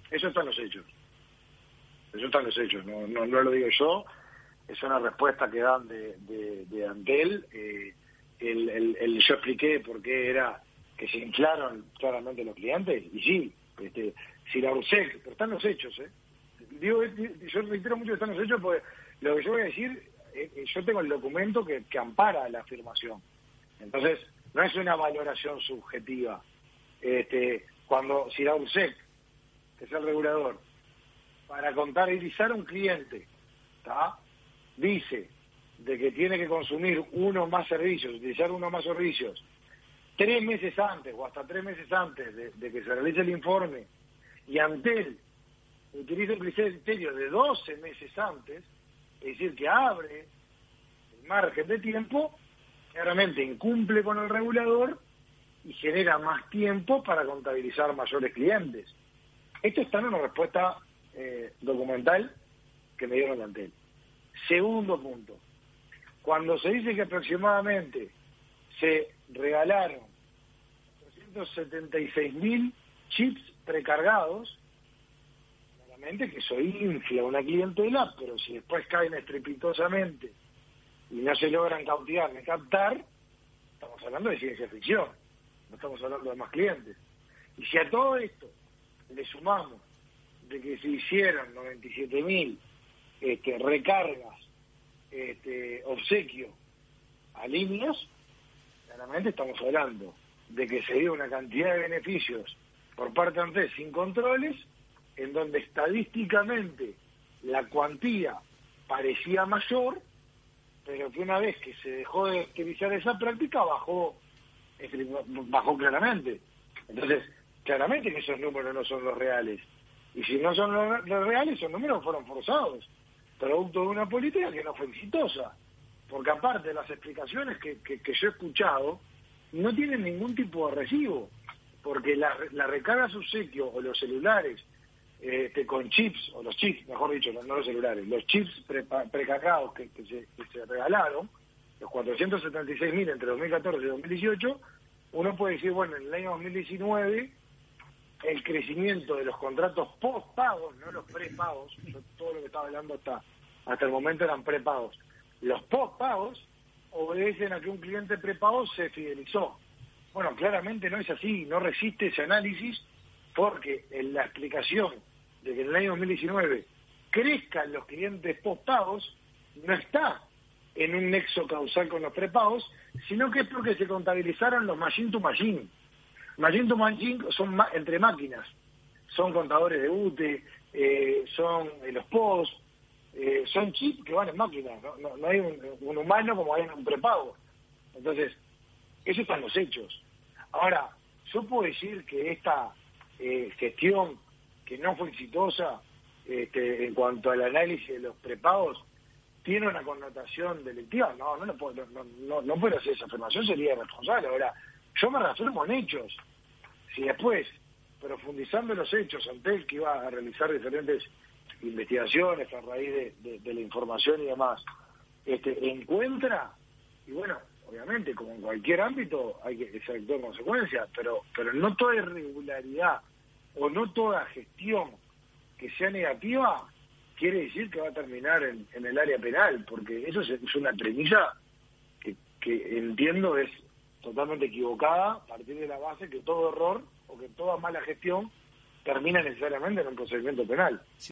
Eso está en los hechos. Eso está en los hechos, no lo digo yo. Es una respuesta que dan de Antel. Yo expliqué por qué era que se inflaron claramente los clientes, y sí, si la URSEC, pero están los hechos, Digo, yo reitero mucho que están los hechos, porque lo que yo voy a decir, yo tengo el documento que ampara la afirmación. Entonces, no es una valoración subjetiva. Si la URSEC, que es el regulador, para contabilizar a un cliente, ¿tá?, dice de que tiene que consumir uno más servicios, utilizar uno más servicios, 3 meses antes o hasta 3 meses antes de que se realice el informe, y Antel utiliza un criterio de 12 meses antes, es decir, que abre el margen de tiempo, claramente incumple con el regulador y genera más tiempo para contabilizar mayores clientes. Esto está en una respuesta documental que me dieron de Antel. Segundo punto, cuando se dice que aproximadamente se regalaron 376.000 chips precargados, claramente que eso infla una clientela, pero si después caen estrepitosamente y no se logran cautivar ni captar, estamos hablando de ciencia ficción, no estamos hablando de más clientes. Y si a todo esto le sumamos de que se hicieron 97.000 recargas, obsequio a líneas, claramente estamos hablando de que se dio una cantidad de beneficios por parte de Antel sin controles, en donde estadísticamente la cuantía parecía mayor, pero que una vez que se dejó de utilizar esa práctica bajó claramente. Entonces, claramente que esos números no son los reales. Y si no son los reales, esos números fueron forzados, producto de una política que no fue exitosa. Porque aparte de las explicaciones que yo he escuchado, no tienen ningún tipo de recibo. Porque la recarga subsequio o los celulares con chips, o los chips, mejor dicho, no los celulares, los chips precargados que se regalaron, los 476.000 entre 2014 y 2018, uno puede decir, bueno, en el año 2019 el crecimiento de los contratos postpagos, no los prepagos, todo lo que estaba hablando hasta el momento eran prepagos. Los postpagos obedecen a que un cliente prepago se fidelizó. Bueno, claramente no es así, no resiste ese análisis, porque en la explicación de que en el año 2019 crezcan los clientes postpagos no está en un nexo causal con los prepagos, sino que es porque se contabilizaron los machine to machine. Machine to machine son entre máquinas, son contadores de UTE, son los POS, son chips que van en máquinas, no hay un humano como hay en un prepago. Entonces, eso están los hechos. Ahora, yo puedo decir que esta gestión que no fue exitosa en cuanto al análisis de los prepagos tiene una connotación delictiva. No puedo hacer esa afirmación, sería irresponsable. Ahora, yo me reafirmo en hechos. Si después, profundizando en los hechos, Antel, que iba a realizar diferentes investigaciones a raíz de la información y demás, encuentra, y bueno, obviamente, como en cualquier ámbito, hay que se actúa en consecuencia, pero no toda irregularidad o no toda gestión que sea negativa quiere decir que va a terminar en el área penal, porque eso es una premisa que entiendo es totalmente equivocada, a partir de la base que todo error o que toda mala gestión termina necesariamente en un procedimiento penal.